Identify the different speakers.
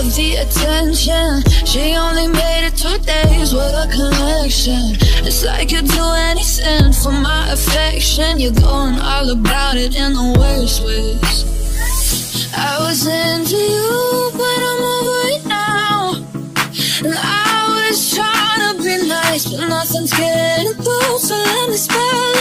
Speaker 1: of the attention. She only made it 2 days, what a connection. It's like you'd do anything for my affection. You're going all about it in the worst ways. I was into you, but I'm over it now. And I was trying to be nice, but nothing's getting through, so let me spell it.